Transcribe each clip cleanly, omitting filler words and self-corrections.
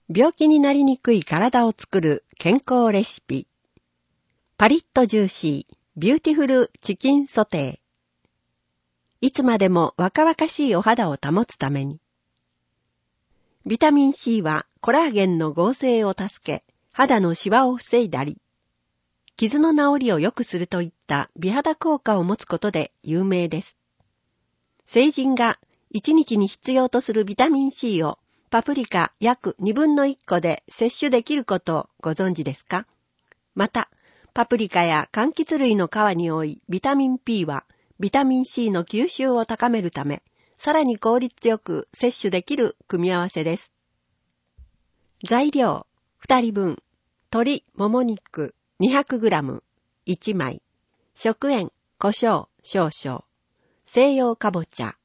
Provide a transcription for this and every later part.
病気になりにくい体を作る健康レシピ。パリッとジューシー、ビューティフルチキンソテー。いつまでも若々しいお肌を保つために。ビタミン C はコラーゲンの合成を助け、肌のシワを防いだり、傷の治りを良くするといった美肌効果を持つことで有名です。成人が1日に必要とするビタミン C をパプリカ約2分の1個で摂取できることをご存知ですか？また、パプリカや柑橘類の皮に多いビタミン P はビタミン C の吸収を高めるため、さらに効率よく摂取できる組み合わせです。材料、2人分、鶏もも肉 200g、1枚、食塩、胡椒少々、西洋かぼちゃ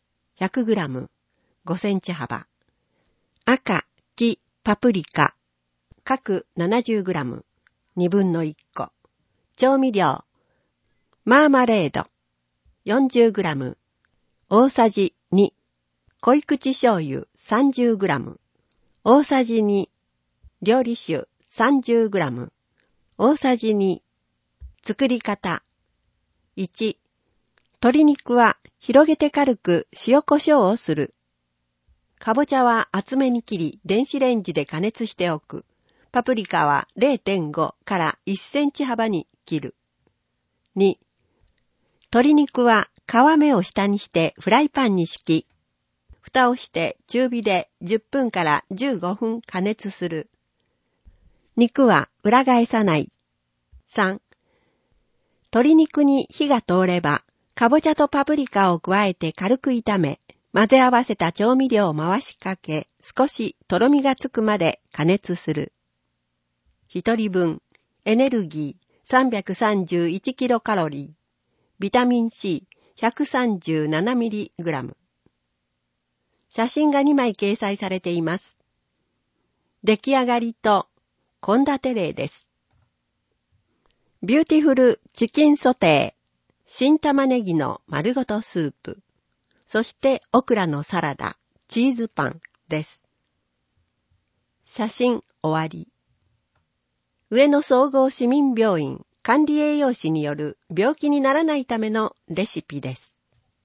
100g、5センチ幅、赤、黄、パプリカ、各 70g、2分の1個、調味料、マーマレード、40g、大さじ2、濃い口醤油 30g、大さじ2、料理酒 30g、大さじ2、作り方。1、鶏肉は広げて軽く塩コショウをする。かぼちゃは厚めに切り電子レンジで加熱しておく。パプリカは 0.5 から1センチ幅に切る。2、鶏肉は皮目を下にしてフライパンに敷き、蓋をして中火で10分から15分加熱する。肉は裏返さない。3、鶏肉に火が通れば、かぼちゃとパプリカを加えて軽く炒め、混ぜ合わせた調味料を回しかけ、少しとろみがつくまで加熱する。1人分、エネルギー 331 キロカロリー、ビタミン C 137ミリグラム。写真が2枚掲載されています。出来上がりと献立例です。ビューティフルチキンソテー、新玉ねぎの丸ごとスープ、そしてオクラのサラダ、チーズパンです。写真終わり。上野総合市民病院管理栄養士による病気にならないためのレシピです。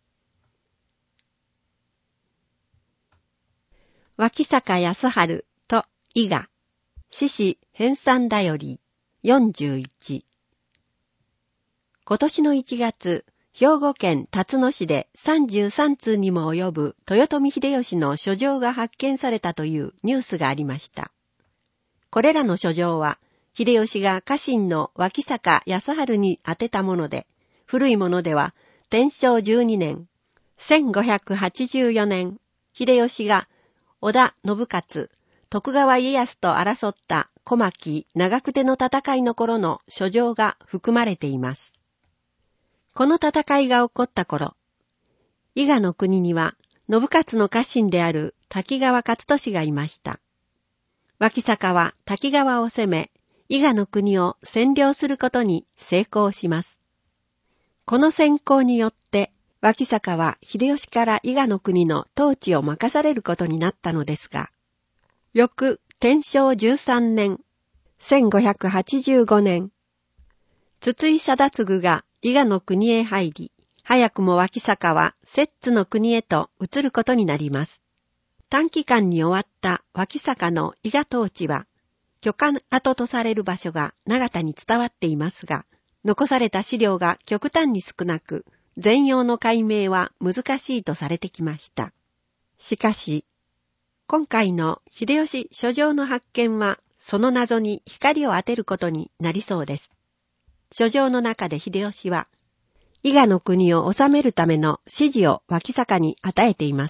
脇坂康春と伊賀、獅子編纂だより41。今年の1月、兵庫県辰野市で33通にも及ぶ豊臣秀吉の書状が発見されたというニュースがありました。これらの書状は、秀吉が家臣の脇坂康春に宛てたもので、古いものでは、天正12年、1584年、秀吉が織田信雄、徳川家康と争った小牧長久手の戦いの頃の書状が含まれています。この戦いが起こった頃、伊賀の国には信雄の家臣である滝川勝利がいました。脇坂は滝川を攻め、伊賀の国を占領することに成功します。この戦功によって、脇坂は秀吉から伊賀の国の統治を任されることになったのですが、翌天正13年、1585年、筒井貞次が伊賀の国へ入り、早くも脇坂は摂津の国へと移ることになります。短期間に終わった脇坂の伊賀統治は、巨漢跡とされる場所が長田に伝わっていますが、残された資料が極端に少なく、全容の解明は難しいとされてきました。しかし、今回の秀吉書状の発見は、その謎に光を当てることになりそうです。書状の中で秀吉は、伊賀の国を治めるための指示を脇坂に与えています。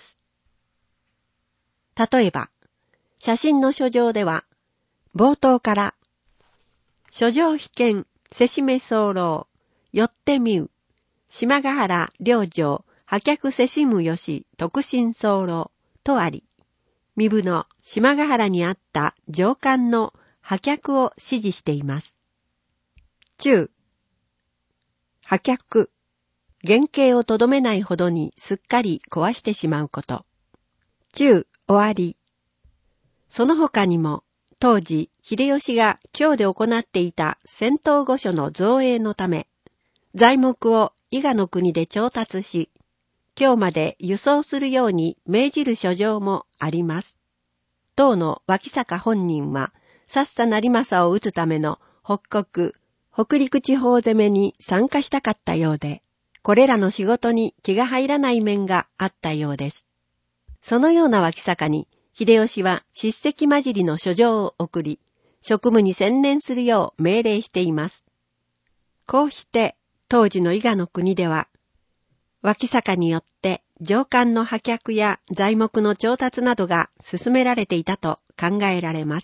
例えば、写真の書状では、冒頭から、書状被験、せしめ候、よってみう、島ヶ原領城、破却せしむよし、特進候とあり、身分の島ヶ原にあった上官の破却を指示しています。中、破却、原型をとどめないほどにすっかり壊してしまうこと。中、終わり。その他にも、 当時、秀吉が京で行っていた仙洞御所の造営のため、材木を伊賀の国で調達し、京まで輸送するように命じる書状もあります。当の脇坂本人は、さっさ成政を討つための北陸地方攻めに参加したかったようで、これらの仕事に気が入らない面があったようです。そのような脇坂に、秀吉は叱責混じりの書状を送り、職務に専念するよう命令しています。こうして、当時の伊賀の国では、脇坂によって上官の派遣や材木の調達などが進められていたと考えられます。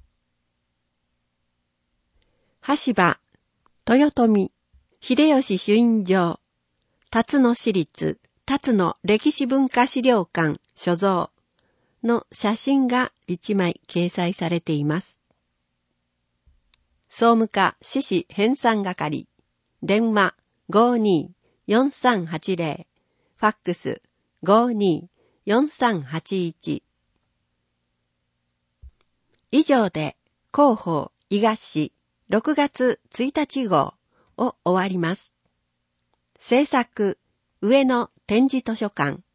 羽柴、豊臣、秀吉朱印状、辰野市立、辰野歴史文化資料館所蔵の写真が1枚掲載されています。総務課志士編纂係、電話52-4380、ファックス52-4381。以上で広報伊賀市6月1日号を終わります。制作上野展示図書館